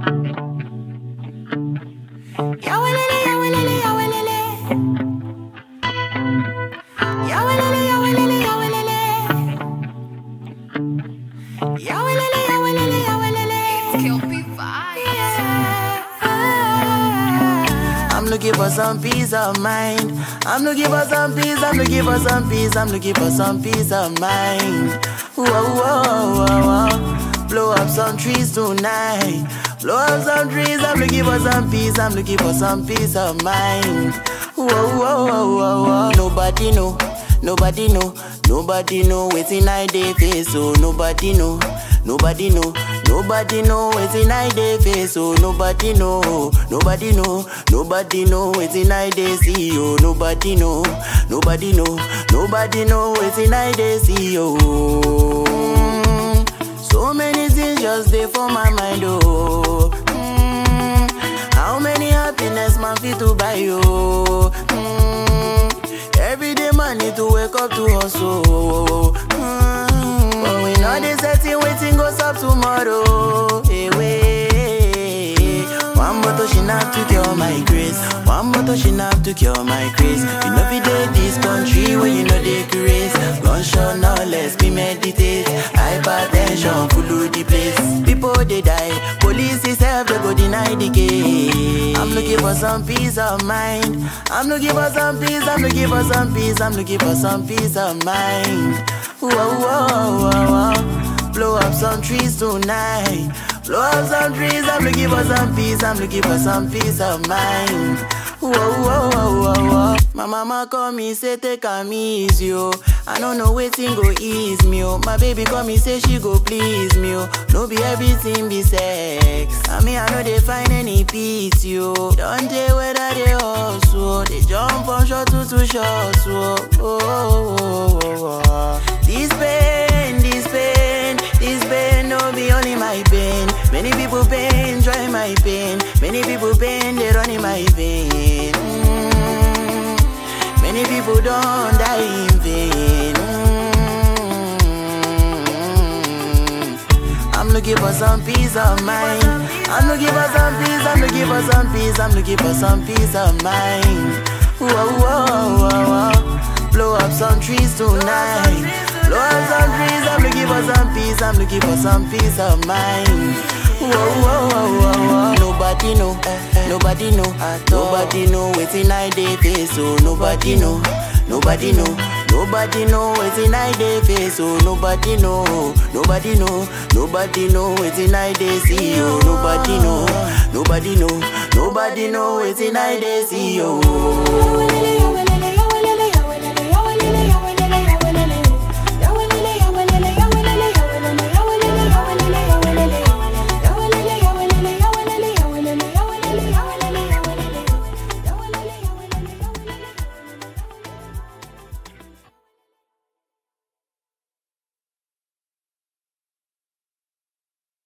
Yawelele, yawelele, yawelele. Yawelele, yawelele, yawelele. Yawelele, yawelele, yawelele. I'm looking for some peace of mind. I'm looking for some peace. I'm looking for some peace. I'm looking for some peace of mind. Whoa, whoa, whoa, whoa. Blow up some trees tonight. Blow up some trees. I'm looking for some peace. I'm looking for some peace of mind. Whoa, whoa, whoa, whoa, whoa. Nobody know. Nobody know. Nobody know waiting I dey face. So nobody know. Nobody know. Nobody know waiting I dey face. So nobody know. Nobody know. Nobody know waiting I dey see. Oh, nobody know. Nobody know. Nobody know waiting I dey see. Oh. So many things just dey for my mind. Oh. How many happiness man fit to buy? Oh. Everyday man need to wake up to hustle. But we know this setting waiting goes up tomorrow. Hey, wait. One bottle she not to cure my grace. One bottle she not to cure my grace. You know we did this country where you know they grace. Gunshot no less be meditate. Hypertension full of the place. People they die. Police itself they go deny the case. I'm looking for some peace of mind. I'm looking for some peace. I'm looking for some peace. I'm looking for some peace of mind. Whoa, whoa, whoa, whoa. Blow up some trees tonight. Blow up some trees. I'm looking for some peace. I'm looking for some peace of mind. Whoa, whoa, whoa, whoa, whoa. My mama call me, say take am easy, yo. I don't know waiting go ease me, oh. My baby call me, say she go please me, oh. No be everything be sex. I mean, I know they find any peace, yo. Don't tell whether they hustle. They jump from short to short, so. Oh, oh, oh, oh, oh. This pain, no be only my pain. Many people pain, try my pain. Many people pain, they run in my vein. Many people don't die in vain. I'm looking for some peace of mind. I'm looking for some peace. I'm looking for some peace. I'm looking for some peace of mind. Whoa, whoa, whoa, whoa. Blow up some trees tonight. Blow up some trees. I'm looking for some peace. I'm looking for some peace of mind. Whoa, whoa, whoa, whoa, whoa. Nobody know. Nobody know. Nobody know waiting I dey face. So nobody know. Nobody know. Nobody know waiting I dey face. So nobody know. Nobody know. Nobody know waiting I dey see. Oh, nobody know. Nobody know. Nobody know waiting I dey see. Oh.